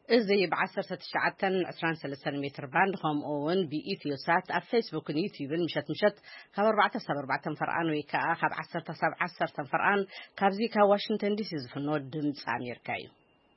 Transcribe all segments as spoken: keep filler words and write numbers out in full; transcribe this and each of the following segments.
إزاي بعشرة تسعة عشرين ثلاثة متر باند خام أون بإثيوسات على فيسبوك ويوتيوب مشت مشت خبر أربعة سبعة أربعة فرقان ويكا خب عشرة سبعة عشرة فرقان كابزيكا واشنطن دي سي في النود دمت أمريكاي.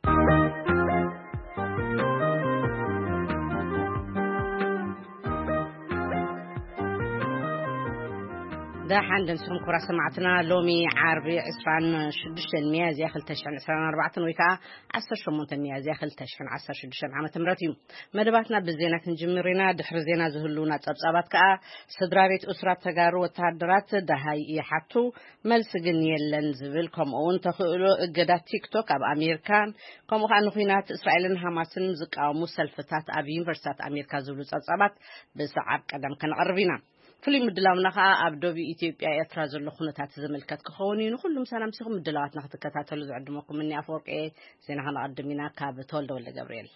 ده حندن سهم كرة سمعتنا لومي عربي عشرين شدشن مياز ياخل تشحن عشرين أربعة ويكا عشر شمونتن مياز ياخل تشحن عشر شدشن عامة مرتيم مدباتنا بالزينة نجمرنا دحر زينة زهلونا تبصابات كا صدرابيت أسرات تجارو وتهدرات دهاي يحطو ملس جنيل لنزبل كم أون تخلو جدا تيك توك أب أمريكان كم خانو خينات إسرائيل هاماسن زك أو مسلفتات أبين فرسات أمريكا زولو تبصابات بسعب قدم كان عربينا فيلم مدلاونا خا أبدو بإثيوبيا يترازل لخونتات زملكات كخونين وكلهم سلام سيهم مدلاوات نختكتاتلو زعدمكم مني أفورك إيه زين هلا قدمينا كابتول دولة جبريل.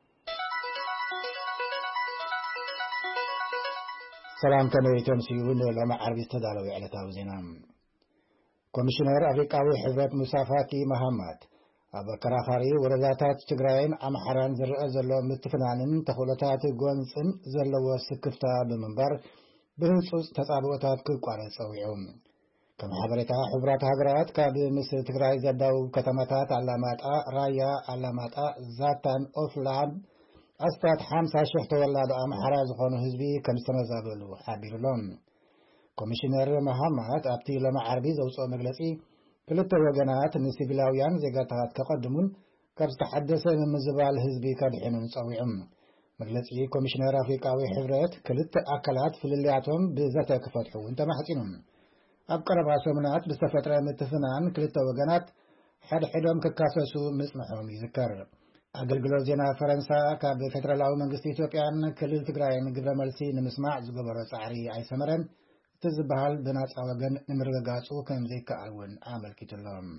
سلام كنويتم سيون لما عربي تدالو على تاوزينام. كوميشنر أفريقيا حزب مسافاكي محمد أبا كراخاري ورداتات تجرين أم حران زر زلو متفنانن تخولتات جونسن زلو سكفتا بمنبر بنصوص تطابقات كقارن صويعهم كما حبرتا حبرات هجرات كاب مس تግራይ ዘዳው ከተማታት አላማጣ ራያ አላማጣ ዛታን ኦፍላን አስታት خمسة ሺህ ተወላዱ አምሐራ ዝኾኑ ህዝቢ ከም ዝተመዛበሉ ሓቢሩሎም ኮሚሽነር መሐመድ ኣብቲ ለማዓርቢ ዘውፅኦ መግለጺ ክልተ ወገናት ንሲቪላውያን ዜጋታት ከቀድሙን ካብ ዝተሐደሰ ምዝባል ህዝቢ ከድሕኑን ጸዊዑም مجلس كوميشنر أفريقيا حبرت كلت أكلات في اللياتهم بذات كفتحو انت ما حكينهم أبقر بعصمنات بستفترة متفنان كلت وجنات حد حدهم ككاسسو مسمحهم يذكر أقل جلوزينا فرنسا كاب فترة لاو من قصة إثيوبيا كل تقرأين قبل مرسي نمسمع زقبر سعري أي سمرن تزبهال بنات أوجن نمرقاسو كم زيك أول عمل كتلهم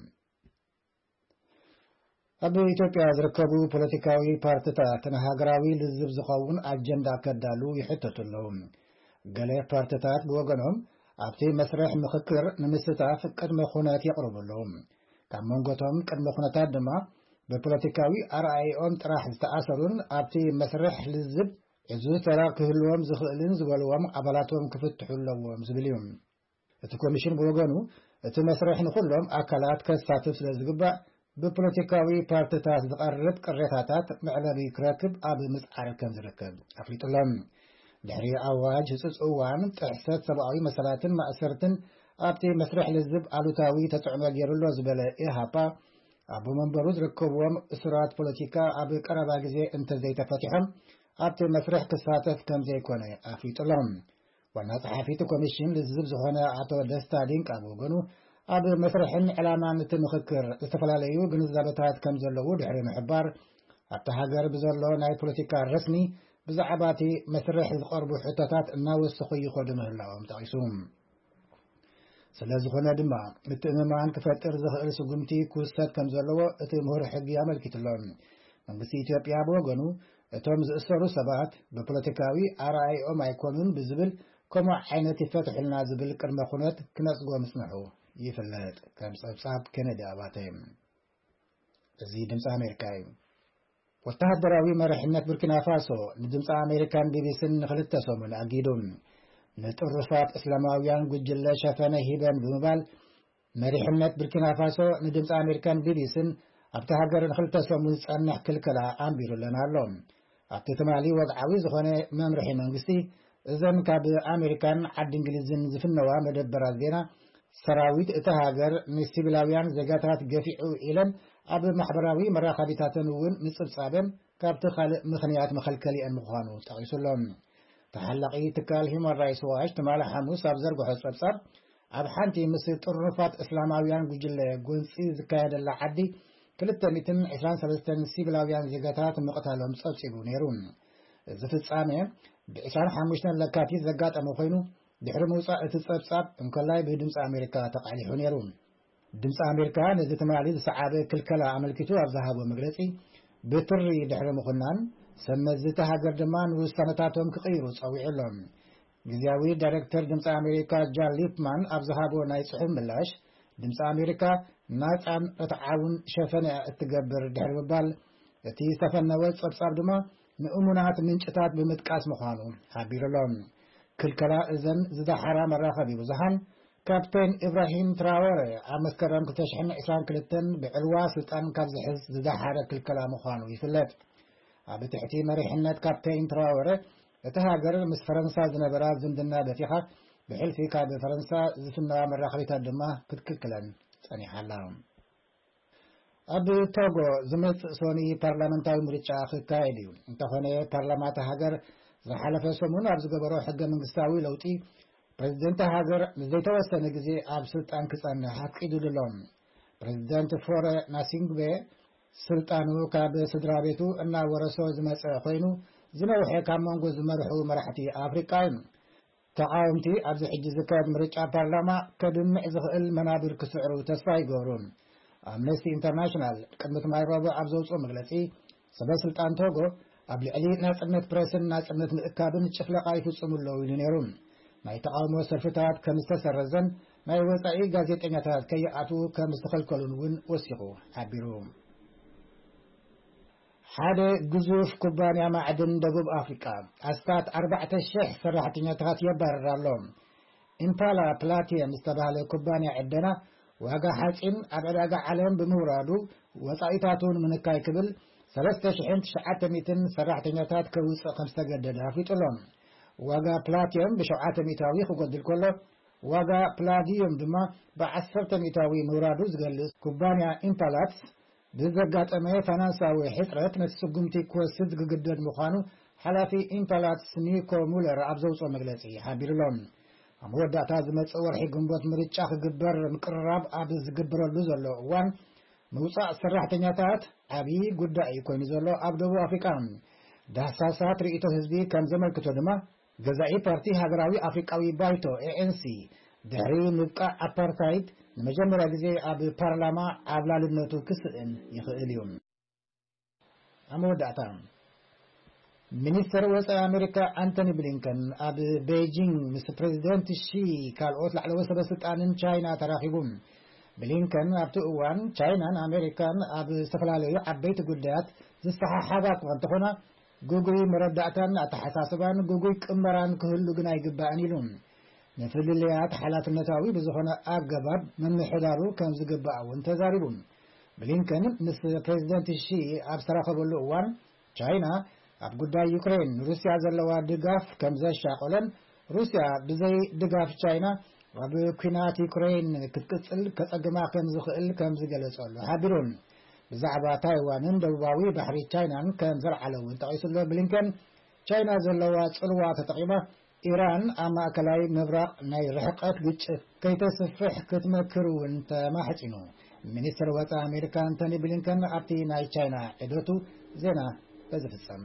أبو إثيوبيا زركبوا بوليتيكاوي بارتيتات نهاجراوي للزب زخون أجندة كدالو يحتت لهم قال بارتيتات بوجنهم أبتي مسرح مخكر نمستاف قدم خونات يقرب لهم كم منقطهم قدم خونات دما ببوليتيكاوي أرأي أم تراح تأثرون أبتي مسرح للزب يزو تراك هلوم زخلين زبلوم عبلاتهم كفتح لهم زبليهم الكوميشن بوجنو تمسرح نخلهم أكلات كساتف للزقبة ببوليتيكاوي بارتيتات تقرب قريتات معلبي كراكب أبي مسعر كم زركب أفريط اللهم دحري أواج سسوان تحسد سبعوي مسألة مأسرة أبتي مسرح للزب ألوتاوي تتعمل يرلو زبالة إيهابا أبو منبروز ركبوهم إسرات بوليتيكا أبي قربا جزي انت زي تفتحهم أبتي مسرح كساتف كم زي كوني أفريط اللهم والناس حفيت كوميشن للزب زخونا عطو دستا لينك أبو قنو أبي مسرحن علامة نتمخكر استفلاليو جنزابتات كم زلو دحري محبار حتى هاجر بزلو ناي بوليتيكا الرسمي بزعباتي مسرح القرب حتتات الناوس سخي خدمه الله متعيسوم سلازخنا دما متأممان كفتر زخل سقمتي كوستات كم زلو اتمهر حقي عمل كتلون من بس إثيوبيا بوغنو اتوم زأسرو سبات ببوليتيكاوي أرأي أو ما يكونون بزبل كما حينتي فتح لنا زبل كرمخونات كنسقوا مسمحو يفلت كم صاب كندا أباتهم زي دمس أمريكاي والتهدراوي مرحنة بركنا فاسو ندمس أمريكان بيبسن خلطة سومن أجيدون نتعرفات إسلاميان قجلة شافنا هيبان بمبال مرحنة بركنا فاسو ندمس أمريكان بيبسن أبتهجر خلطة سومن سأنح كل كلا أمبير لنا اللون أبتتمالي وضعوي زخونة ممرحي منقسي إذن كاب أمريكان عد إنجليزين زفنوا مدبر الزينة سراويت اتهاجر نسيبلاويان زجاتات جفيعو إلن أب محبراوي مراقبتاتن ون نصب صابن كابت خالق مخنيات مخلكلي المخانو تغيسلون تحلقي تكال هم الرئيس واش تمال حموس أبزر بحس أبصر أب حنتي مصر طرفات إسلاماويان جل جنسي زكايد اللحدي كلتا ميتن عشرين سلسلة نسيبلاويان زجاتات مقتالهم صب سيبونيرون زفت صامي بعشرين حموشنا لكاتي زجات أموخينو دحر موسى اتصاب انكلاي بدمس امريكا تقالي حنيرون دمس امريكا نزي تمالي صعابه كلكلا عمل كتو ذهب ومغلصي بتري دحر مخنان سمزته هاجر دمان وسنتاتهم كقيرو صويع لهم جزاوي دايركتور دمس امريكا جان ليبمان ابزهابو ناي صحم ملاش دمس امريكا ناس ام تعاون شفنا تجبر دحر ببال እቲ ዝተፈነወ ጸብጻብ ድማ ንእሙናት ምንጭታት ብምጥቃስ ምዃኑ ሓቢሩሎም ክልከላ እዘን ዝዳሓራ መራኸቢ ብዙሓን ካፕቴን ኢብራሂም ትራወረ ኣብ መስከረም ክልተ ሽሕን ዒስራን ክልተን ብዕልዋ ስልጣን ካብ ዝሕዝ ዝዳሓረ ክልከላ ምዃኑ ይፍለጥ ኣብ ትሕቲ መሪሕነት ካፕቴን ትራወረ እቲ ሃገር ምስ ፈረንሳ ዝነበራ ዝምድና በቲኻ ብሕልፊ ካብ ፈረንሳ ዝፍነዋ መራኸቢታት ድማ ክትክልክለን ጸኒሓላ ኣብ ቶጎ ዝመጽእ ሶኒ ፓርላመንታዊ ምርጫ ክካየድ እዩ እንተኾነ ፓርላማት ሃገር ዝሓለፈ ሰሙን ኣብ ዝገበሮ ሕገ መንግስታዊ ለውጢ ፕሬዝደንት ሃገር ንዘይተወሰነ ግዜ ኣብ ስልጣን ክጸንሕ ኣፍቂዱሎም ፕሬዝደንት ፎረ ናሲንግቤ ስልጣኑ ካብ ስድራ ቤቱ እናወረሶ ዝመጽእ ኮይኑ ዝነውሐ ካብ መንጎ ዝመርሑ መራሕቲ ኣፍሪቃ እዩ ተቃወምቲ ኣብዚ ሕጂ ዝካየድ ምርጫ ፓርላማ ከድምዕ ዝኽእል መናብር ክስዕሩ ተስፋ ይገብሩ ኣምነስቲ ኢንተርናሽናል ቅድሚ ማይ ረቡዕ ኣብ ዘውፅኦ መግለጺ ሰበስልጣን ቶጎ ኣብ ልዕሊ ናጽነት ፕሬስን ናጽነት ምእካብን ጭፍለቃ ይፍጽሙለው ኢሉ ነይሩ ናይ ተቃውሞ ሰልፍታት ከም ዝተሰረዘን ናይ ወጻኢ ጋዜጠኛታት ከይኣትዉ ከም ዝተኸልከሉን እውን ወሲኹ ሓቢሩ ሓደ ግዙፍ ኩባንያ ማዕድን ደቡብ ኣፍሪቃ ኣስታት ኣርባዕተ ሽሕ ሰራሕተኛታት የባረር ኣሎ ኢምፓላ ፕላቲየም ዝተባህለ ኩባንያ ዕደና ዋጋ ሓፂን ኣብ ዕዳጋ ዓለም ብምውራዱ ወጻኢታቱን ምንካይ ክብል ሰለስተ ሽሕን ትሽዓተ ሚእትን ሰራሕተኛታት ከውፅእ ከም ዝተገደደ ኣፍሊጡሎም ዋጋ ፕላቲየም ብሸውዓተ ሚእታዊ ክጎድል ከሎ ዋጋ ፕላዲየም ድማ ብዓሰርተ ሚእታዊ ምውራዱ ዝገልጽ ኩባንያ ኢምፓላት ብዘጋጠመ ፋይናንሳዊ ሕፅረት ነቲ ስጉምቲ ክወስድ ዝግደድ ምዃኑ ሓላፊ ኢምፓላት ኒኮ ሙለር ኣብ ዘውፅኦ መግለጺ ሓቢሩሎም ኣብ መወዳእታ ዝመጽእ ወርሒ ግንቦት ምርጫ ክግበር ምቅርራብ ኣብ ዝግበረሉ ዘሎ እዋን ምውፃእ ሰራሕተኛታት ዓብዪ ጉዳይ ኮይኑ ዘሎ ኣብ ደቡብ ኣፍሪቃ ዳህሳሳት ርእይቶ ህዝቢ ከም ዘመልክቶ ድማ ገዛኢ ፓርቲ ሃገራዊ ኣፍሪቃዊ ባይቶ ኤኤንሲ ድሕሪ ምብቃዕ ኣፓርታይድ ንመጀመርያ ግዜ ኣብ ፓርላማ ኣባልነቱ ክስእን ይኽእል እዩ ኣብ መወዳእታ ሚኒስትር ወፃኢ ኣሜሪካ አንቶኒ ብሊንከን ኣብ ቤጂንግ ምስ ፕሬዚደንት ሺ ካልኦት ላዕለወ ሰበስልጣንን ቻይና ተራኺቡም ብሊንከን ኣብቲ እዋን ቻይናን ኣሜሪካን ኣብ ዝተፈላለዩ ዓበይቲ ጉዳያት ዝሰሓሓባ እኳ እንተኾና ጉጉይ መረዳእታን ኣተሓሳስባን ጉጉይ ቅመራን ክህሉ ግን ኣይግባእን ኢሉ ንፍልልያት ሓላፍነታዊ ብዝኾነ ኣገባብ መምሕዳሩ ከም ዝግባእ እውን ተዛሪቡ ብሊንከን ምስ ፕሬዚደንት ሺ ኣብ ዝተራኸበሉ እዋን ቻይና ኣብ ጉዳይ ዩክሬን ሩስያ ዘለዋ ድጋፍ ከም ዘሻቆለን ሩስያ ብዘይ ድጋፍ ቻይና ኣብ ኩናት ዩክሬን ክትቅጽል ከጸግማ ከም ዝኽእል ከም ዝገለጸሉ ሓቢሩን ብዛዕባ ታይዋንን ደቡባዊ ባሕሪ ቻይናን ከም ዘለዓለው ጠቂሱሎ ብሊንከን ቻይና ዘለዋ ጽልዋ ተጠቂማ ኢራን ኣብ ማእከላይ ምብራቅ ናይ ርሕቀት ግጭት ከይተስፍሕ ክትመክር እውን ተማሕፂኑ ሚኒስትር ወፃኢ ኣሜሪካ አንቶኒ ብሊንከን ኣብቲ ናይ ቻይና ዒደቱ ዜና በዝፍጸም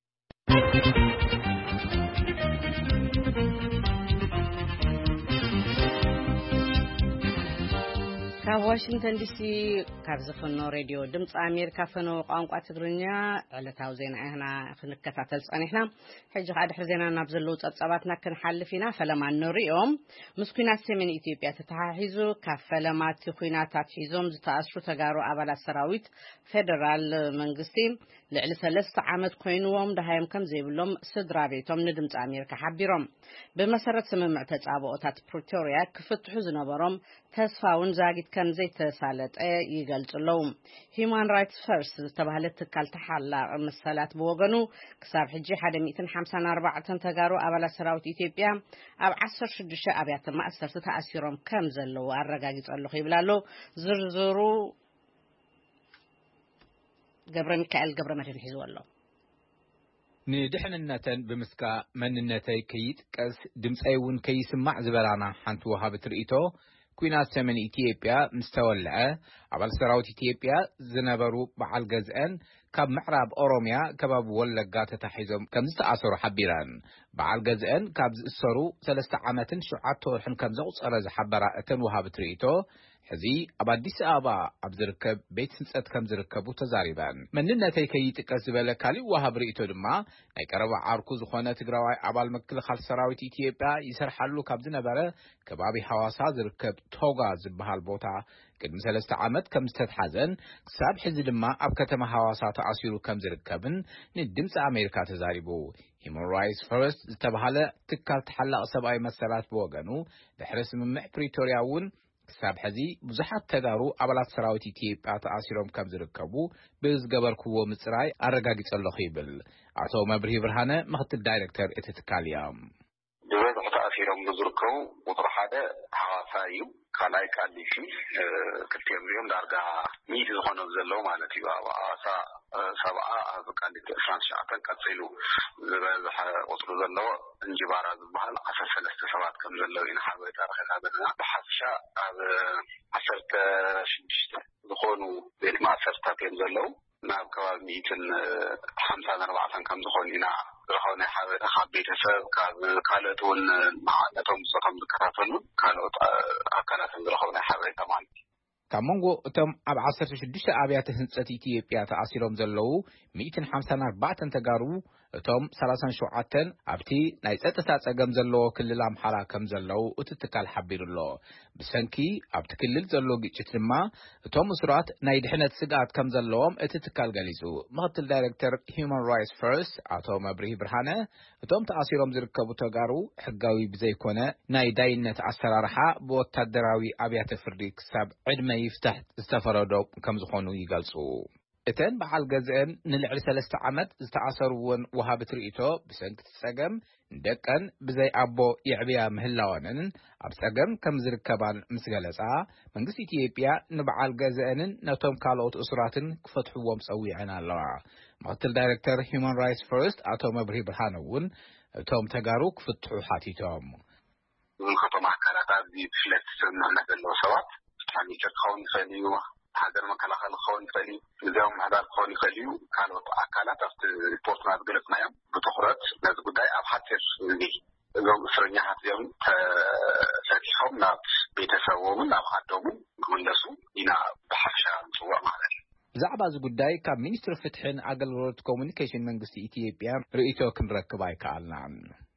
ካብ ዋሽንግተን ዲሲ ካብ ዝፍኖ ሬድዮ ድምፂ ኣሜሪካ ፈኖ ቋንቋ ትግርኛ ዕለታዊ ዜና ኢና ክንከታተል ጸኒሕና ሕጂ ከዓ ድሕሪ ዜና ናብ ዘለው ጸብጻባትና ክንሓልፍ ኢና ፈለማ ንሪኦም ምስ ኩናት ሰሜን ኢትዮጵያ ተተሓሒዙ ካብ ፈለማት ኩናታት ሒዞም ዝተኣስሩ ተጋሩ ኣባላት ሰራዊት ፌደራል መንግስቲ ልዕሊ ሰለስተ ዓመት ኮይኑዎም ደሃዮም ከም ዘይብሎም ስድራ ቤቶም ንድምፂ ኣሜሪካ ሓቢሮም ብመሰረት ስምምዕ ተጻብኦታት ፕሪቶሪያ ክፍትሑ ዝነበሮም ተስፋውን ዛጊት ከም ዘይተሳለጠ ይገልጽለው ሂውማን ራይትስ ፈርስት ዝተባህለ ትካል ተሓላቕ መሰላት ብወገኑ ክሳብ ሕጂ ሓደ ሚእትን ሓምሳን ኣርባዕተን ተጋሩ ኣባላት ሰራዊት ኢትዮጵያ ኣብ ዓሰርተ ሽዱሽተ ኣብያተ ማእሰርቲ ተኣሲሮም ከም ዘለው ኣረጋጊጸሉ ይብላሎ ዝርዝሩ ገብረ ሚካኤል ገብረ መድህን ሒዝወሎ ንድሕንነተን ብምስካ መንነተይ ከይጥቀስ ድምፀይ እውን ከይስማዕ ዝበላና ሓንቲ ወሃብት ርእይቶ ኩናት ሰሜን ኢትዮጵያ ምስተወልዐ ኣባል ሰራዊት ኢትዮጵያ ዝነበሩ በዓል ገዝአን ካብ ምዕራብ ኦሮሚያ ከባቢ ወለጋ ተታሒዞም ከም ዝተኣሰሩ ሓቢረን በዓል ገዝአን ካብ ዝእሰሩ ሰለስተ ዓመትን ሸውዓተ ወርሕን ከም ዘቁፀረ ዝሓበራ እተን ወሃብት ርእይቶ ሕዚ ኣብ አዲስ አበባ ኣብ ዝርከብ ቤት ህንጸት ከም ዝርከቡ ተዛሪበን መንነተይ ከይጥቀስ ዝበለ ካሊእ ወሃብ ርእይቶ ድማ ናይ ቀረባ ዓርኩ ዝኾነ ትግራዋይ ኣባል መክልኻል ሰራዊት ኢትዮጵያ ይሰርሓሉ ካብ ዝነበረ ከባቢ ሐዋሳ ዝርከብ ቶጋ ዝበሃል ቦታ ቅድሚ ሰለስተ ዓመት ከም ዝተተሓዘን ክሳብ ሕዚ ድማ ኣብ ከተማ ሐዋሳ ተኣሲሩ ከም ዝርከብን ንድምፂ ኣሜሪካ ተዛሪቡ Human Rights First ዝተባሃለ ትካል ተሓላቕ ሰብኣዊ መሰላት ብወገኑ ድሕሪ ስምምዕ ፕሪቶሪያ እውን ክሳብ ሕዚ ብዙሓት ተጋሩ ኣባላት ሰራዊት ኢትዮጵያ ተኣሲሮም ከም ዝርከቡ ብዝገበርክዎ ምጽራይ ኣረጋጊጸለኹ ይብል ኣቶ መብርሂ ብርሃነ ምክትል ዳይሬክተር እቲ ትካል እዮም ብበዝሒ ተኣሲሮም ዝርከቡ ቁጥሪ ሓደ ሐዋሳ እዩ ካልኣይ ቃሊቲ ክልቲኦም እዮም ዳርጋ ሚድ ዝኾኑ ዘለዉ ማለት እዩ ኣብ ሐዋሳ ሰብዓ ኣብ ቃሊቲ عشرين تسعة ቀፂሉ ዝበዝሐ ቁጥሪ ዘለዎ እንጅባራ ዝበሃል عشرة ثلاثة ሰባት ከም ዘለዉ ኢና ሓበሬታ ረኺብና ብሓፈሻ ኣብ عشرة ستة ዝኾኑ ቤት ማእሰርታት እዮም ዘለዉ ናብ ከባቢ مئة وخمسة وأربعين ከም ዝኾኑ ኢና ረኸብና ሓበሬታ ካብ ቤተሰብ ካብ ካልኦት እውን ማዕነቶም ዝሰቶም ዝከታተሉ ካልኦት ኣካላት ዝረኸብና ሓበሬታ ማለት እዩ ካብ መንጎ እቶም ኣብ عشرة وستة ኣብያተ ህንጸት ኢትዮጵያ ተኣሲሮም ዘለዉ مئة وخمسة وأربعين ተጋሩ እቶም ثلاثين وسبعة ኣብቲ ናይ ጸጥታ ጸገም ዘለዎ ክልል ኣምሓራ ከም ዘለዉ እቲ ትካል ሓቢሩሎ ብሰንኪ ኣብቲ ክልል ዘሎ ግጭት ድማ እቶም እስራት ናይ ድሕነት ስጋት ከም ዘለዎም እቲ ትካል ገሊጹ ምክትል ዳይሬክተር Human Rights First ኣቶ መብርሂ ብርሃነ እቶም ተኣሲሮም ዝርከቡ ተጋሩ ሕጋዊ ብዘይኮነ ናይ ዳይነት ኣሰራርሓ ብወታደራዊ ኣብያተ ፍርዲ ክሳብ ዕድመ ይፍታሕ ዝተፈረዶ ከም ዝኾኑ ይገልጹ እተን በዓል ገዝአን ንልዕሊ ሰለስተ ዓመት ዝተኣሰሩውን ወሃቢ ትርኢቶ ብሰንኪ ጸገም ደቀን ብዘይ ኣቦ ይዕብያ ምህላወንን ኣብ ጸገም ከም ዝርከባን ምስ ገለጻ መንግስቲ ኢትዮጵያ ንበዓል ገዝአንን ነቶም ካልኦት እስራትን ክፈትሕዎም ጸዊዐን ኣለዋ ምክትል ዳይሬክተር Human Rights First ኣቶ መብርሂ ብርሃነ እውን እቶም ተጋሩ ክፍትሑ ሓቲቶም ከተማ ኣካላት ኣብዚ ፍለት ስምምዕነት ዘለዎ ሰባት ሓሚቸት ክኸውን ይኽእል እዩ ሃገር መከላኸሊ ክኸውን ይኽእል እዩ እዚኦም ምሕዳር ክኸውን ይኽእል እዩ ካልኦት ኣካላት ኣብቲ ሪፖርትና ዝገለጽናዮም ብትኹረት ነዚ ጉዳይ ኣብ ሓፂር ግዜ እዞም እስረኛታት እዚኦም ተሰኪሖም ናብ ቤተሰቦምን ናብ ዓዶምን ክምለሱ ኢና ብሓፈሻ ንፅውዕ ማለት እዩ ብዛዕባ እዚ ጉዳይ ካብ ሚኒስትሪ ፍትሕን ኣገልግሎት ኮሙኒኬሽን መንግስቲ ኢትዮጵያ ርእይቶ ክንረክብ ኣይከኣልናን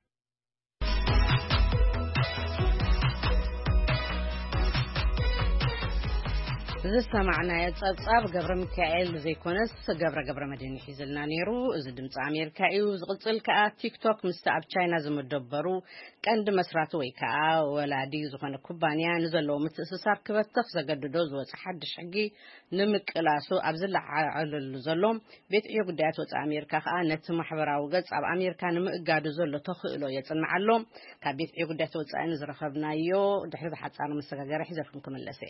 زسمعنا يتصاب قبر ميكائيل زي كونس قبر قبر مدينة حزلنا نيرو إذا دمت أمريكا إيوز قلتل كا تيك توك مستعب تشاينا زمدبرو كاند مسراتو إيكا ولا دي زخان كوبانيا نزلو متأسسار كبتخ زقددو زوز حد شحقي نمك لاسو أبزل على الزلوم بيت إيو قدات وز أمريكا خا نت محبرا وقلت أب أمريكا نمك قادو زلو تخيلو يتصنع اللوم كبيت إيو قدات وز أنزر خبنا يو دحيث حتى أنا مستقاقر حزركم كم اللسي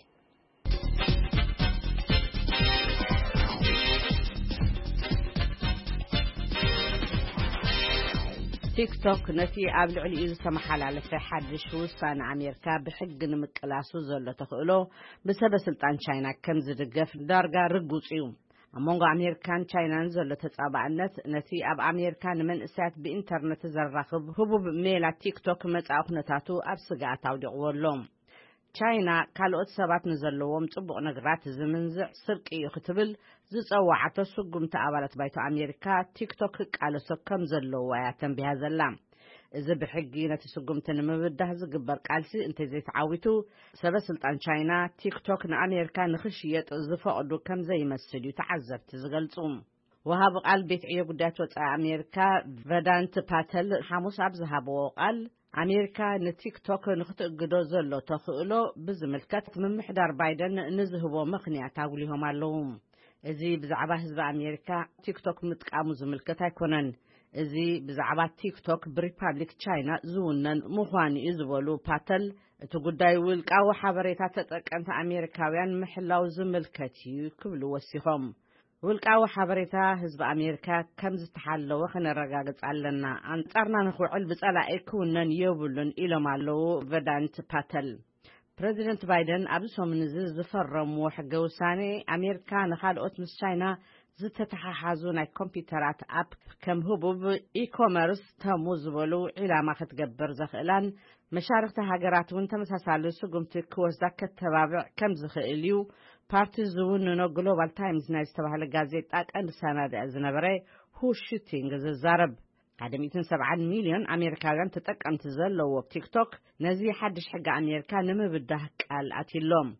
تيك توك نتي قبل علي إذا سمح على في حد شوستان أمريكا بحق نمكلاسو زلة تخيلو بسبب سلطان تشاينا كم زدقف درجة رجوسيوم أمونغ أمريكان تشاينا زلة تتابع النت نتي أب أمريكان من إسات بإنترنت زرخب هبوب ميلا تيك توك متعاق نتاتو أبسقات أودي قولهم تشاينا كالوت سبات نزلوهم تبقى نقرات زمنزع سرقي يختبل زصوعته سقم تقابلت بيت أمريكا تيك توك قالوا سكم زلوا وياتم بهذا اللام إذا بحقينة سقم تنمبده زقبر قالسي انت زي تعاويتو سبب سلطان تشاينا تيك توك أمريكا نخشيت زفقدو كم زي مسجد تعذب تزغلصوم وهاب قال بيت عيو قدات وصا أمريكا فدانت باتل حموس أبزهابو قال أمريكا نتيك توك نختقدو زلو تخيلو بزملكت من محدار بايدن نزهبو مخنيا تاوليهم اللوم إذي بزعبة حزب أمريكا تيك توك متقامو زملكت هيكونن إذي بزعبة تيك توك بريبابليك تشاينا زونن مخواني إزولو باتل تقداي ويلقاو حبريتا تتقنت أمريكاويان محلاو زملكتي كبلو وسيهم ويلقاو حبريتا حزب أمريكا كم زتحلو وخن الرقاقت علنا أنطرنا نخوعل بسألا إيكونن يوبلن إلو مالو فدانت باتل بريزيدنت بايدن أبسو من زي زفرم وحق وساني أمريكا نخال أوتمس تشاينا زتتححازون الكمبيوترات أب كم هبوب إي كوميرس تموز ولو إلى ما ختقبر زخلان مشارك تهاجرات وانت مساسالو سقمت كوز ذاك التبابع كم زخيليو بارتي زون نو جلوبال تايمز نايس تبع الجازيت أك أن سنة أزنبري هو شوتينج الزرب هذا مئتين وسبعين مليون أمريكان تتقن تزلوا بتيك توك نزي حدش حق أمريكا نما بده قال أتيلهم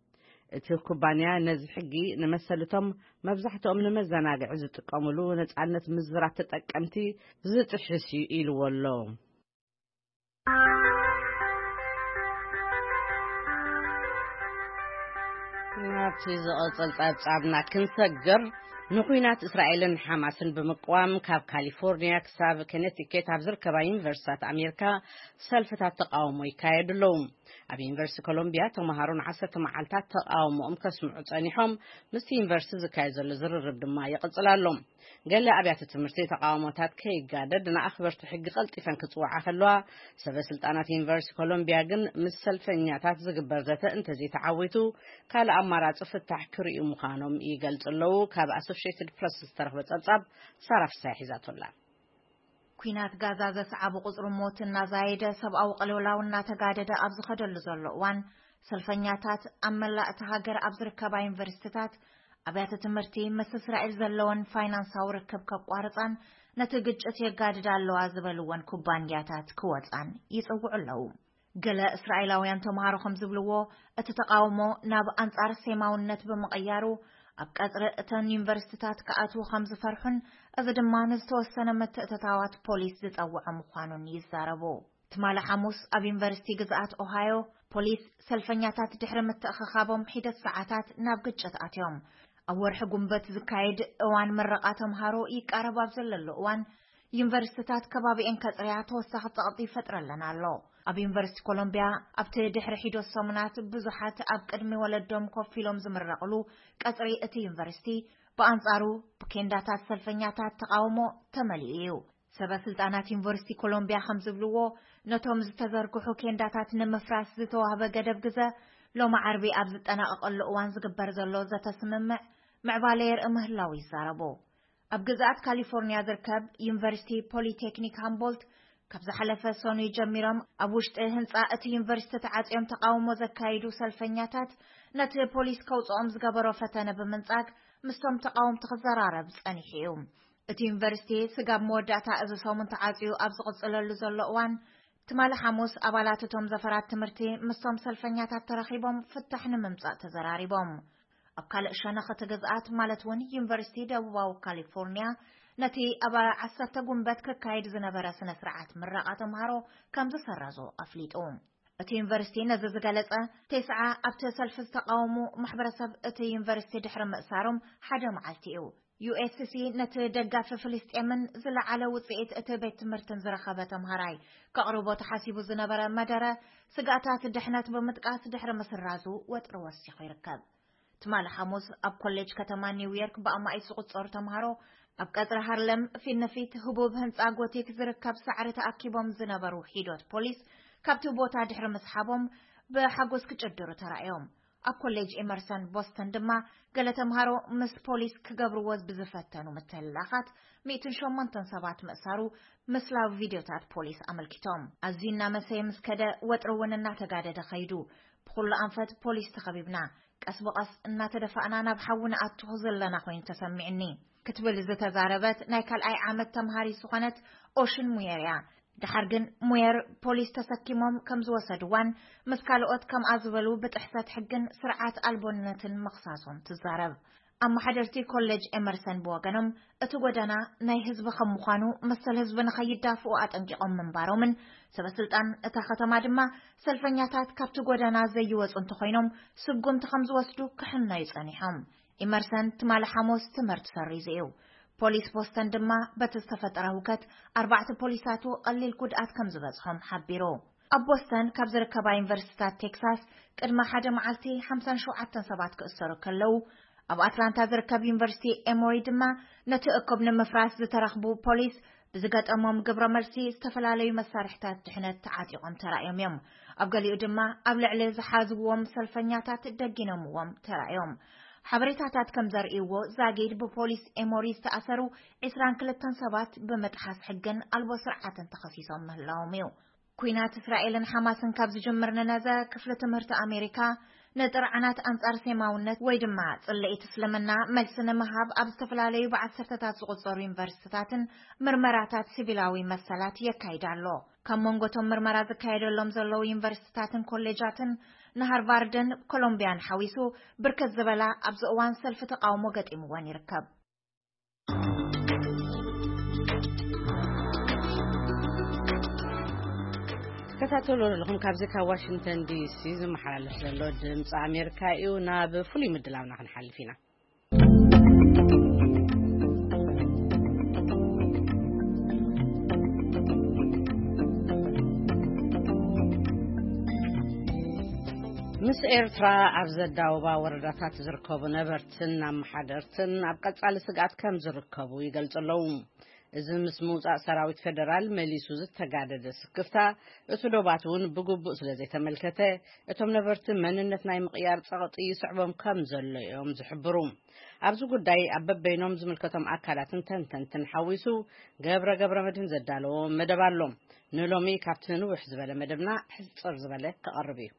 እቲ ኩባንያ ነዚ ሕጊ ንመሰልቶም መብዛሕትኦም ንመዘናግዒ ዝጥቀሙሉ ነፃነት ምዝራት ተጠቀምቲ ዝጥሕስ ኢልዎ ኣሎ። ናብቲ ዝቕፅል ጸብጻብና ክንሰግር ንኩናት እስራኤልን ሓማስን ብምቅዋም ካብ ካሊፎርኒያ ክሳብ ኮኔቲኬት ኣብ ዝርከባ ዩኒቨርሲታት ኣሜሪካ ሰልፍታት ተቃውሞ ይካየዱ ኣለዉ። ኣብ ዩኒቨርሲቲ ኮሎምቢያ ተማሃሮን ዓሰርተ መዓልታት ተቃውሞኦም ከስምዑ ጸኒሖም ምስቲ ዩኒቨርሲቲ ዝካየድ ዘሎ ዝርርብ ድማ ይቕጽል ኣሎ። ገለ ኣብያተ ትምህርቲ ተቃውሞታት ከይጋደድ ንኣኽበርቲ ሕጊ ቀልጢፈን ክጽውዓ ከለዋ ሰበስልጣናት ዩኒቨርሲቲ ኮሎምቢያ ግን ምስ ሰልፈኛታት ዝግበር ዘተ እንተዘይተዓወቱ ካልእ ኣማራጺ ፍታሕ ክርእዩ ምዃኖም ይገልጹ ኣለዉ። ካብ ኣሶሺየትድ ፕሬስ ዝተረኽበ ጸብጻብ ሳራ ፍሳሕ ሒዛቶላ። ኩናት ጋዛ ዘስዓቡ ቁጽሪ ሞት እናዛየደ ሰብኣዊ ቅልውላው እናተጋደደ ኣብ ዝኸደሉ ዘሎ እዋን ሰልፈኛታት ኣብ መላእቲ ሃገር ኣብ ዝርከባ ዩኒቨርሲቲታት ኣብያተ ትምህርቲ ምስ እስራኤል ዘለወን ፋይናንሳዊ ርክብ ከቋርፃን ነቲ ግጭት የጋድዳ ኣለዋ ዝበልወን ኩባንያታት ክወፃን ይጽውዑ ኣለዉ። ገለ እስራኤላውያን ተምሃሮ ከም ዝብልዎ እቲ ተቃውሞ ናብ ኣንጻር ሴማውነት ብምቕያሩ ኣብ ቀጽሪ እተን ዩኒቨርሲቲታት ከኣትዉ ከም ዝፈርሑን እዚ ድማ ንዝተወሰነ ምትእትታዋት ፖሊስ ዝጸውዐ ምዃኑን ይዛረቡ። ትማሊ ሐሙስ ኣብ ዩኒቨርሲቲ ግዝኣት ኦሃዮ ፖሊስ ሰልፈኛታት ድሕሪ ምትእኽኻቦም ሒደት ሰዓታት ናብ ግጭት ኣትዮም። ኣብ ወርሒ ጉንበት ዝካየድ እዋን ምረቓ ተምሃሮ ይቃረብ ኣብ ዘለሉ እዋን ዩኒቨርሲቲታት ከባቢአን ከጽርያ ተወሳኺ ጸቕጢ ይፈጥረለን ኣሎ። ኣብ ዩኒቨርሲቲ ኮሎምቢያ ኣብቲ ድሕሪ ሒዶት ሰሙናት ብዙሓት ኣብ ቅድሚ ወለዶም ኮፍ ኢሎም ዝምረቕሉ ቀጽሪ እቲ ዩኒቨርሲቲ በኣንጻሩ ብኬንዳታት ሰልፈኛታት ተቃውሞ ተመሊኡ እዩ። ሰበስልጣናት ዩኒቨርሲቲ ኮሎምቢያ ከም ዝብልዎ ነቶም ዝተዘርግሑ ኬንዳታት ንምፍራስ ዝተዋህበ ገደብ ግዘ ሎማ ዓርቢ ኣብ ዝጠናቐቐሉ እዋን ዝግበር ዘሎ ዘተስምምዕ ምዕባለ የርኢ ምህላው ይዛረቡ። ኣብ ግዝኣት ካሊፎርኒያ ዝርከብ ዩኒቨርሲቲ ፖሊቴክኒክ ሃምቦልት ካብ ዝሓለፈ ሰኑ ጀሚሮም ኣብ ውሽጢ ህንፃ እቲ ዩኒቨርሲቲ ተዓጽዮም ተቃውሞ ዘካይዱ ሰልፈኛታት ነቲ ፖሊስ ከውፅኦም ዝገበሮ ፈተነ ብምንጻግ ምስቶም ተቃውምቲ ክዘራረብ ጸኒሑ እዩ። እቲ ዩኒቨርሲቲ ስጋብ መወዳእታ እዚ ሰሙን ተዓጽዩ ኣብ ዝቕጽለሉ ዘሎ እዋን ትማሊ ሐሙስ ኣባላት እቶም ዘፈራት ትምህርቲ ምስቶም ሰልፈኛታት ተረኺቦም ፍታሕ ንምምጻእ ተዘራሪቦም። ኣብ ካልእ ሸነኽ እቲ ግዝኣት ማለት እውን ዩኒቨርሲቲ ደቡባዊ ካሊፎርኒያ ነቲ ኣብ ዓሰርተ ጉንበት ክካየድ ዝነበረ ስነ ስርዓት ምረቓ ተምሃሮ ከም ዝሰረዞ ኣፍሊጡ። እቲ ዩኒቨርሲቲ ነዚ ዝገለጸ ተስዓ ኣብቲ ሰልፊ ዝተቃወሙ ማሕበረሰብ እቲ ዩኒቨርሲቲ ድሕሪ ምእሳሮም ሓደ መዓልቲ እዩ። ዩኤስሲ ነቲ ደጋፊ ፍልስጤምን ዝለዓለ ውፅኢት እቲ ቤት ትምህርትን ዝረኸበ ተምሃራይ ከቕርቦ ተሓሲቡ ዝነበረ መደረ ስጋታት ድሕነት ብምጥቃስ ድሕሪ ምስራዙ ወጥሪ ወሲኹ ይርከብ። ትማሊ ሐሙስ ኣብ ኮሌጅ ከተማ ኒውዮርክ ብኣማኢት ዝቁጸሩ ተምሃሮ ኣብ ቀጽሪ ሃርለም ፊት ንፊት ህቡብ ህንጻ ጎቲክ ዝርከብ ሳዕሪ ተኣኪቦም ዝነበሩ ሒዶት ፖሊስ ካብቲ ቦታ ድሕሪ ምስሓቦም ብሓጎስ ክጭድሩ ተራእዮም። ኣብ ኮሌጅ ኤመርሰን ቦስተን ድማ ገለ ተምሃሮ ምስ ፖሊስ ክገብርዎ ብዝፈተኑ ምትሕልላኻት ሚእቲ ሸሞንተ ሰባት ምእሳሩ ምስላዊ ቪድዮታት ፖሊስ ኣመልኪቶም። ኣዝዩና መሰይ ምስ ከደ ወጥሪ እውን እናተጋደደ ኸይዱ ብኹሉ ኣንፈት ፖሊስ ተኸቢብና ቀስ ብቐስ እናተደፋእና ናብ ሓዊ ንኣትኹ ዘለና ኮይኑ ተሰሚዕኒ ክትብል ዝተዛረበት ናይ ካልኣይ ዓመት ተምሃሪ ዝኾነት ኦሽን ሙየር እያ። ድሓር ግን ሙየር ፖሊስ ተሰኪሞም ከም ዝወሰድዋን ምስ ካልኦት ከምኣ ዝበሉ ብጥሕሰት ሕግን ስርዓት ኣልቦነትን መኽሳሶም ትዛረብ። ኣመሓደርቲ ኮሌጅ ኤመርሰን ብወገኖም እቲ ጎደና ናይ ህዝቢ ከም ምዃኑ መሰል ህዝቢ ንኸይዳፍኡ ኣጠንቂቖም ምንባሮምን ሰበስልጣን እታ ከተማ ድማ ሰልፈኛታት ካብቲ ጎደና ዘይወፁ እንተኾይኖም ስጉምቲ ከም ዝወስዱ ክሕነዩ ጸኒሖም። ኤመርሰን ትማሊ ሐሙስ ትምህርቲ ሰሪዙ እዩ። ፖሊስ ቦስተን ድማ በቲ ዝተፈጠረ ህውከት ኣርባዕተ ፖሊሳቱ ቀሊል ጉድኣት ከም ዝበጽሖም ሓቢሩ። ኣብ ቦስተን ካብ ዝርከባ ዩኒቨርሲቲታት ቴክሳስ ቅድሚ ሓደ መዓልቲ ሓምሳ ወሸውዓተ ሰባት ክእሰሩ ከለዉ ኣብ ኣትላንታ ዝርከብ ዩኒቨርሲቲ ኤሞሪ ድማ ነቲ እኩብ ንምፍራስ ዝተረኽቡ ፖሊስ ብዝገጠሞም ግብረ መልሲ ዝተፈላለዩ መሳርሕታት ድሕነት ተዓጢቖም ተራእዮም እዮም። ኣብ ገሊኡ ድማ ኣብ ልዕሊ ዝሓዝዎም ሰልፈኛታት ደጊኖምዎም ተራእዮም። ሓበሬታታት ከም ዘርእይዎ ዛጊድ ብፖሊስ ኤሞሪ ዝተኣሰሩ ዒስራን ክልተን ሰባት ብምጥሓስ ሕግን ኣልቦ ስርዓትን ተኸሲሶም ምህላዎም እዩ። ኩናት እስራኤልን ሓማስን ካብ ዝጅምር ነነዘ ክፍሊ ትምህርቲ ኣሜሪካ ንጥርዓናት ኣንጻር ሴማውነት ወይ ድማ ጽልኢት እስልምና መልሲ ንምሃብ ኣብ ዝተፈላለዩ ብዓሰርተታት ዝቑጸሩ ዩኒቨርሲቲታትን ምርመራታት ሲቪላዊ መሰላት የካይዳ ኣሎ። ካብ መንጎቶም ምርመራ ዝካየደሎም ዘለዉ ዩኒቨርሲቲታትን ኮሌጃትን ንሃርቫርድን ኮሎምቢያን ሓዊሱ ብርከት ዝበላ ኣብዚ እዋን ሰልፊ ተቃውሞ ገጢምዎን ይርከብ ከታተሉ ለኹም ካብዚ ካብ ዋሽንግተን ዲሲ ዝመሓላለፍ ዘሎ ድምፂ ኣሜሪካ እዩ ናብ ፍሉይ ምድላውና ክንሓልፍ ኢና ምስ ኤርትራ ኣብ ዘዳውባ ወረዳታት ዝርከቡ ነበርትን ኣመሓደርትን ኣብ ቀጻሊ ስጋት ከም ዝርከቡ ይገልጽለው እዚ ምስ ምውጻእ ሰራዊት ፌደራል መሊሱ ዝተጋደደ ስክፍታ እቱ ዶባት እውን ብግቡእ ስለ ዘይተመልከተ እቶም ነበርቲ መንነት ናይ ምቕያር ጸቕጢ ይስዕቦም ከም ዘሎ እዮም ዝሕብሩ ኣብዚ ጉዳይ ኣብ በበይኖም ዝምልከቶም ኣካላትን ተንተንትን ሓዊሱ ገብረ ገብረ መድህን ዘዳለዎ መደብ ኣሎ ንሎሚ ካብቲ ንውሕ ዝበለ መደብና ሕጽር ዝበለ ክቐርብ እዩ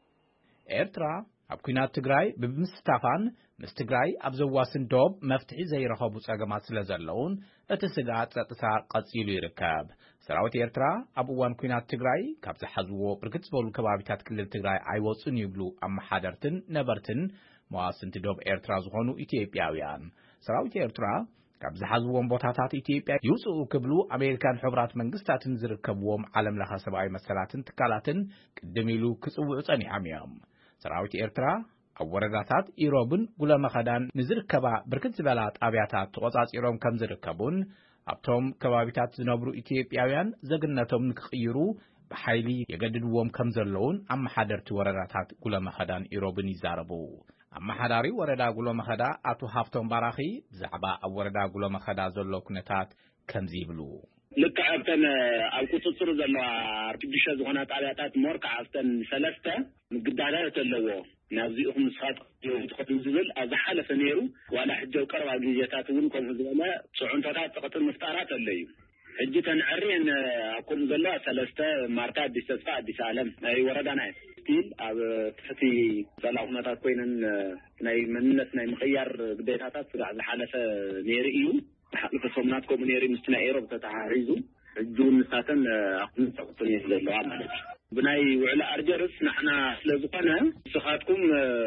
ኤርትራ ኣብ ኩናት ትግራይ ብምስታፋን ምስ ትግራይ ኣብ ዘዋስን ዶብ መፍትሒ ዘይረኸቡ ጸገማት ስለ ዘለውን እቲ ስጋት ጸጥታ ቀጺሉ ይርከብ ሰራዊት ኤርትራ ኣብ እዋን ኩናት ትግራይ ካብ ዝሓዝዎ ብርክት ዝበሉ ከባቢታት ክልል ትግራይ ኣይወጹን ይብሉ ኣመሓደርትን ነበርትን መዋስንቲ ዶብ ኤርትራ ዝኾኑ ኢትዮጵያውያን ሰራዊት ኤርትራ ካብ ዝሓዝዎም ቦታታት ኢትዮጵያ ይውጽኡ ክብሉ ኣሜሪካን ሕብራት መንግስታትን ዝርከብዎም ዓለም ለኸ ሰብኣዊ መሰላትን ትካላትን ቅድም ኢሉ ክጽውዑ ጸኒሖም እዮም ሰራዊት ኤርትራ ኣብ ወረዳታት ኢሮብን ጉለመኸዳን ንዝርከባ ብርክት ዝበላ ጣብያታት ተቆጻጺሮም ከም ዝርከቡን ኣብቶም ከባቢታት ዝነብሩ ኢትዮጵያውያን ዘግነቶም ንክቕይሩ ብሓይሊ የገድድዎም ከም ዘለውን ኣመሓደርቲ ወረዳታት ጉለመኸዳን ኢሮብን ይዛረቡ ኣመሓዳሪ ወረዳ ጉለመኸዳ ኣቶ ሃፍቶም ባራኺ ብዛዕባ ኣብ ወረዳ ጉለመኸዳ ዘሎ ኩነታት ከምዚ ይብሉ ልክዓብተን ኣብ ቁፅፅር ዘለዋ ሽዱሽተ ዝኾና ጣብያታት ሞርካ ዓብተን ሰለስተ ምግዳዳት ኣለዎ ናብዚኦም ንስኻት ትኸትሉ ዝብል ኣብ ዝሓለፈ ነይሩ ዋላ ሕጂ ኣብ ቀረባ ግዜታት እውን ከምኡ ዝበለ ፅዑንቶታት ፀቕጥን ምፍጣራት ኣሎ እዩ ሕጂ ተንዕርየን ኣብ ከምኡ ዘለዋ ሰለስተ ማርታ ኣዲስ ተስፋ ኣዲስ ዓለም ናይ ወረዳና ስቲል ኣብ ትሕቲ ዘላ ኩነታት ኮይነን ናይ መንነት ናይ ምኽያር ግዴታታት ስጋዕ ዝሓለፈ ነይሩ እዩ ሓልፈ ሰሙናት ከምኡ ነይሩ ምስ ናይ ኤሮብ ተተሓሒዙ ሕጂ ንሳተን ኣኹን ፀቕጥን ዘለዋ ማለት እዩ ብናይ ውዕለ ኣርጀርስ ንሕና ስለ ዝኾነ ንስኻትኩም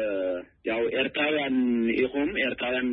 ያው ኤርትራውያን ኢኹም ኤርትራውያን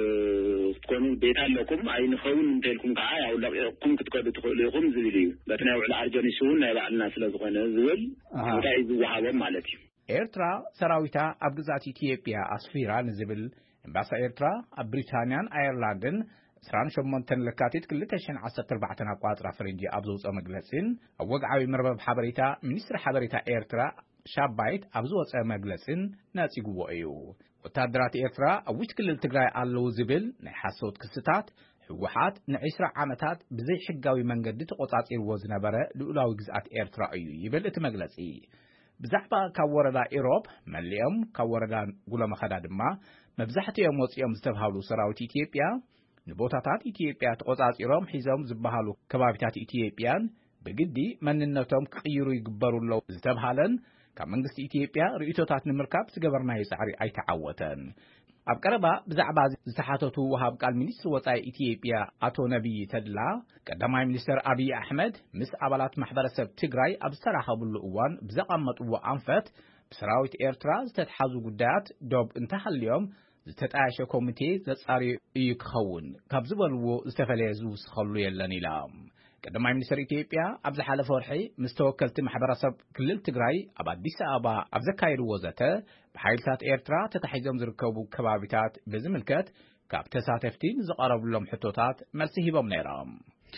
ክትኮኑ ቤት ኣለኩም ኣይንኸውን እንተኢልኩም ከዓ ያው ለቂቕኩም ክትከዱ ትኽእሉ ኢኹም ዝብል እዩ በቲ ናይ ውዕለ ኣርጀርስ እውን ናይ ባዕልና ስለ ዝኾነ ዝብል ጉዳይ ዝወሃቦም ማለት እዩ ኤርትራ ሰራዊታ ኣብ ግዛት ኢትዮጵያ ኣስፊራ ንዝብል ኤምባሲ ኤርትራ ኣብ ብሪታንያን ኣየርላንድን عشرين وثمانية لكاتيت ክልተ ሺህ ዓሰርተ ኣርባዕተ ኣቋፅራ ፈረንጂ ኣብ ዘውፅአ መግለፂን ኣብ ወግዓዊ መርበብ ሓበሬታ ሚኒስትሪ ሓበሬታ ኤርትራ ሻባይት ኣብ ዝወፅአ መግለፂን ነፂግዎ እዩ ወታደራት ኤርትራ ኣብ ውሽጢ ክልል ትግራይ ኣለዉ ዝብል ናይ ሓሶት ክስታት ህወሓት ንዒስራ ዓመታት ብዘይ ሕጋዊ መንገዲ ተቆጻጺርዎ ዝነበረ ልኡላዊ ግዝኣት ኤርትራ እዩ ይብል እቲ መግለፂ ብዛዕባ ካብ ወረዳ ኢሮብ መሊኦም ካብ ወረዳ ጉለመኸዳ ድማ መብዛሕትኦም ወፂኦም ዝተባሃሉ ሰራዊት ኢትዮጵያ ንቦታታት ኢትዮጵያ ተቆጻጺሮም ሒዞም ዝበሃሉ ከባቢታት ኢትዮጵያን በግዲ መንነቶም ክቅይሩ ይግበሩለው ዝተባሃለን ካብ መንግስቲ ኢትዮጵያ ርእይቶታት ንምርካብ ዝገበርናዮ ጻዕሪ ኣይተዓወተን ኣብ ቀረባ ብዛዕባ ዝተሓተቱ ወሃብ ቃል ሚኒስትር ወጻኢ ኢትዮጵያ ኣቶ ነቢይ ተድላ ቀዳማይ ሚኒስትር አብይ አሕመድ ምስ ኣባላት ማሕበረሰብ ትግራይ ኣብ ዝተራኸቡሉ እዋን ብዘቐመጥዎ ኣንፈት ብሰራዊት ኤርትራ ዝተተሓዙ ጉዳያት ዶብ እንተሃልዮም ዝተጣየሸ ኮሚቴ ዘጻሪ እዩ ክኸውን ካብ ዝበልዎ ዝተፈለየ ዝውስኸሉ የለን ኢሎም ቀዳማይ ሚኒስትር ኢትዮጵያ ኣብ ዝሓለፈ ወርሒ ምስ ተወከልቲ ማሕበረሰብ ክልል ትግራይ ኣብ ኣዲስ ኣበባ ኣብ ዘካየድዎ ዘተ ብሓይልታት ኤርትራ ተታሒዞም ዝርከቡ ከባቢታት ብዝምልከት ካብ ተሳተፍቲ ዝቐረብሎም ሕቶታት መልሲ ሂቦም ነይሮም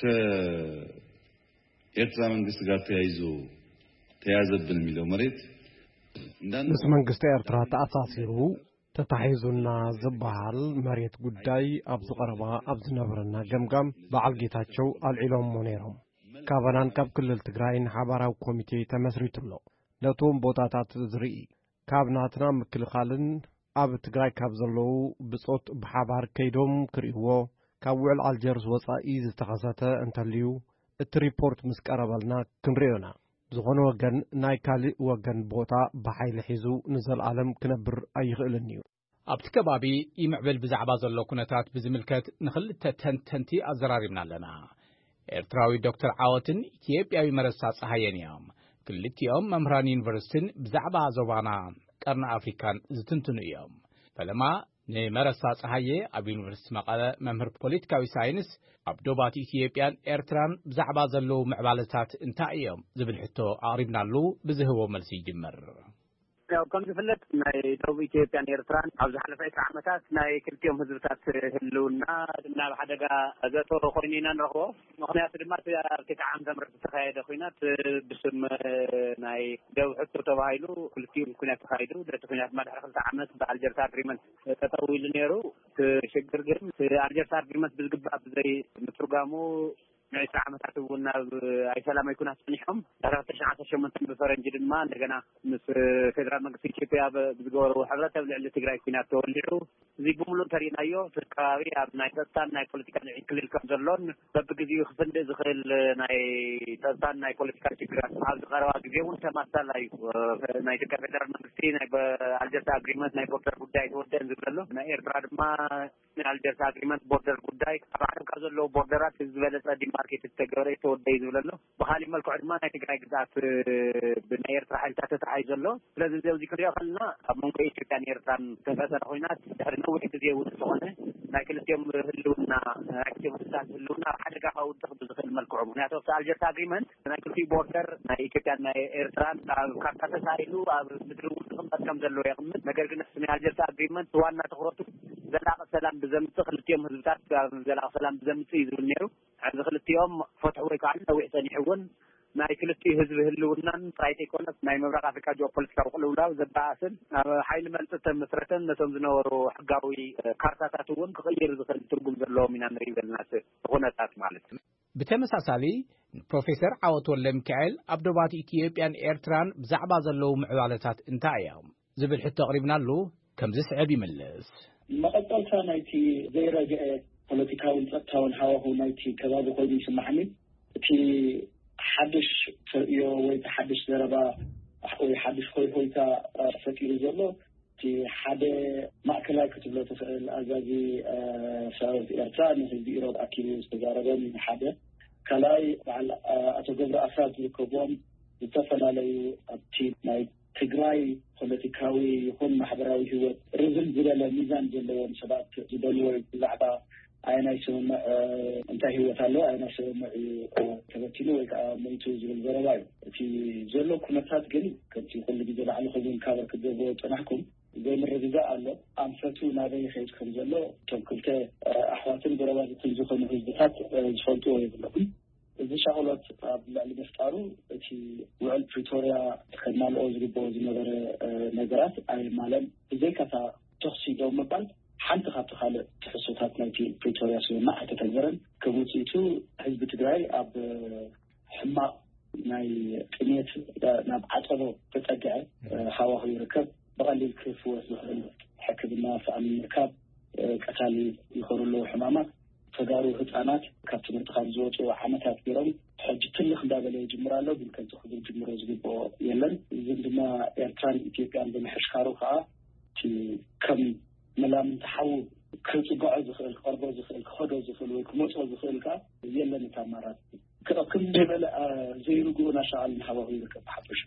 ኤርትራ መንግስት ጋር ተያይዞ ተያዘብን የሚለው መሬት ምስ መንግስቲ ኤርትራ ተኣሳሲሩ ተታሒዙና ዝበሃል መሬት ጉዳይ ኣብ ዝቐረባ ኣብ ዝነበረና ገምጋም በዓል ጌታቸው ኣልዒሎም ነይሮም ካበናን ካብ ክልል ትግራይ ንሓባራዊ ኮሚቴ ተመስሪቱሎ ነቶም ቦታታት ዝርኢ ካብ ናትና ምክልኻልን ኣብ ትግራይ ካብ ዘለዉ ብጾት ብሓባር ከይዶም ክርእዎ ካብ ውዕል ኣልጀርስ ወጻኢ ዝተኸሰተ እንተልዩ እቲ ሪፖርት ምስ ቀረበልና ክንሪዮና ዝኾነ ወገን ናይ ካልእ ወገን ቦታ በሓይሊ ሒዙ ንዘለዓለም ክነብር ኣይኽእልን እዩ ኣብቲ ከባቢ ይምዕብል ብዛዕባ ዘሎ ኩነታት ብዝምልከት ንኽልተ ተንተንቲ ኣዘራሪብና ኣለና ኤርትራዊ ዶክተር ዓወትን ኢትዮጵያዊ መረሳ ፀሃየን እዮም ክልቲኦም መምህራን ዩኒቨርሲቲን ብዛዕባ ዞባና ቀርኒ ኣፍሪካን ዝትንትኑ እዮም ፈለማ ንመረሳ ፀሃየ ኣብ ዩኒቨርሲቲ መቐለ መምህር ፖለቲካዊ ሳይንስ ኣብ ዶባት ኢትዮጵያን ኤርትራን ብዛዕባ ዘለዉ ምዕባለታት እንታይ እዮም ዝብል ሕቶ ኣቕሪብናሉ ብዝህቦ መልሲ ይጅመር ያው ከም ዝፍለጥ ናይ ደቡብ ኢትዮጵያን ኤርትራን ኣብ ዝሓለፈ ዓሰርተ ዓመታት ናይ ክልቲኦም ህዝብታት ህልውና ናብ ሓደጋ ዘእተወ ኮይኑ ኢና ንረኽቦ ምክንያቱ ድማ ኣብቲ ዓመተ ምህረት ዝተካየደ ኩናት ብስም ናይ ደቡብ ሕቶ ተባሂሉ ክልቲኦም ኩናት ተካይዱ እቲ ኩናት መድሕሪ ክልተ ዓመት ብኣልጀርስ ኣግሪመንት ጠጠው ኢሉ ነይሩ ሽግር ግን ኣልጀርስ ኣግሪመንት ብዝግባእ ብዘይ ምትርጓሙ عشرة عامات ونا أي سلام يكون هسميهم ترى تشعر تشمن بفرنج ما عندنا مس فدرال مقصود إثيوبيا بتجور وحضرت اللي تجري فينا توليو زي بقولون ترى نايو في الكاوي أب ناي تستان ناي بوليتيكال كل الكمزلون ببقي يخفن دخل ناي تستان ناي بوليتيكال تجري هذا قرار جيون سماسة لاي ناي تكفي فدرال مقصود ناي بالجرس أجريمنت ناي بورتر بوداي تودن زبلو ناي إيرتراد ما من الجرس أجريمنت بورتر بوداي أبغى كذا بوردرات زبالة ماركت التجاري تودي زبلله بحالي ملك عدمان تجري قدات بنير تحل تتعايز له لازم زي ذكر يا خلنا ممكن يصير ثاني يرتان تفسر هوينات هرنا وحده زي وصونه لكن اليوم هلونا اكتب استاذ هلونا حاجه قاعد تاخذ دخل ملك عمونه توصل على الجرس اجريمنت لكن في بوردر كان ايرتران كارتا تسايلو بدرو كم زلو يقمت ነገር ግን ስለ الجرس اجريمنت ዋና ትኩረቱ ዘላቀ ሰላም በዘምጽ ክልቲኦም ህዝብታት ዘላቀ ሰላም በዘምጽ ይዝብል ነይሩ عند خلتيهم فتحوا يكعلنا ويحسن يحون ما يكلتي هزب هلونان رايت يكونس ما يمبرق أفريقيا جوبوليتيكا وقلولا وزبعاسن حيل ملتت مسرتن نتم زنورو حقاوي كارتاتاتون كغير دخل ترقم زلو من أمريكا الناس غنتات مالت بتمساسالي بروفيسور عوض ولا مكعل أبدوبات إثيوبيان إيرتران بزعبا زلو معوالتات انتايهم زبل حتى قريبنا له كم زي سعبي ملس ما قلتها نايتي زي رجعت بوليتيكاون تاون هاو نايتي كذا بقول يسمعني تي حدش يو ويتحدش ضربة ويحدش خوي خوي تا فكير زلو تي حدا ما كلا كتب له تسأل أزازي شارع إيرتران مثل بيرود أكيد استجارة من حدا كلاي على أتوقع أفراد الكوبون يتصل على تي ناي تجراي بوليتيكاوي يكون محبراوي هو رزم زلا ميزان جلوان شباب جدولي لعبة أنا يسمى انتهي وتعلو أنا يسمى كبتيلو ميتو زول زرواي في زلو كنتات جني كنت يقول لي جل على خذون كابر كذا تنحكم زي من الرجاء الله أمسكوا نادي خير كم زلو كم كنت أحواتن زرواي تنزخون هزبات زفلتوا يبلغون إذا شغلت باللي بيختاروا في وعلى بريتوريا خدمة الأوزري بوز نظر نظرات أي معلم زي كذا تخصي دوم بال حنت خاطر خالد تحسوتات نايتي بريتوريا سوى ما حتتجرن كبوتيتو حزب تجراي أب حما ناي كمية ناب عطبه تتجع حواه يركب بغالي الكيف وصل حكب الناس عن الركاب كتالي يخرج له حمامات تجارو هتانات كابتن التخانزوت وحمتات بيرم حج تلخ دابلي جمرالو بمكان تأخذ الجمرة زبيبو يلن زندما إيرتران إثيوبيان بمحشكاروها في كم ملام تحول كل قاعد زخل قربو زخل خدو زخل وكموتو زخل كا يلا نتامرات كم جبل زي رجونا شعل حواه يركب حبش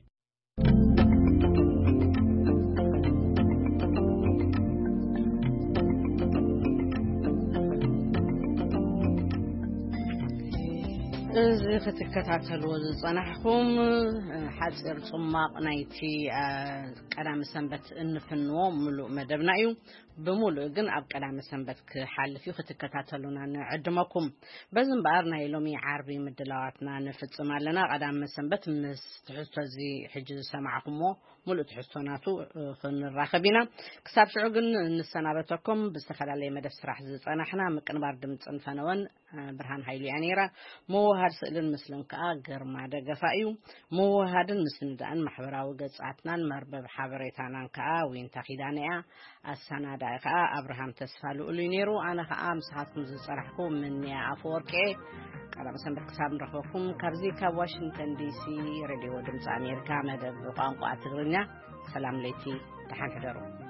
إذا فتكتاتلو صنحكم حاصر صماق نايتي قدام سنبت انفنو ملو مدبنايو بمولو جن اب قدام سنبت كحالفيو فتكتاتلونا نعدمكم بزن بارنا يلومي عربي مدلاواتنا نفصمالنا قدام سنبت مس تحسزي حجز سمعكمو ملو تحسوناتو فنراخبينا كساب شعوغن نسنابتكم بستخلالي مدف سراح صنحنا مقنبار دمص انفنون برهان هايلي انيرا مو هاد سئلن مسلن كا غرما دغفايو مو هادن مسلن دان محبراو ገጻትናን መርበብ ሓበሬታናን ከአ ወይንታ ኺዳንያ አሰናዳ ከአ አብርሃም ተስፋሉ ኡሊኔሩ አና ከአ ምስሓትኩም ዝጸራሕኩ ምንያ አፈወርቄ ቀደም ሰንበት ክሳብ ንረኽበኩም ካብዚ ካብ ዋሽንግተን ዲሲ ሬድዮ ድምፂ አሜሪካ መደብ ቋንቋ ትግርኛ ሰላም ለይቲ ተሓንሕደሩ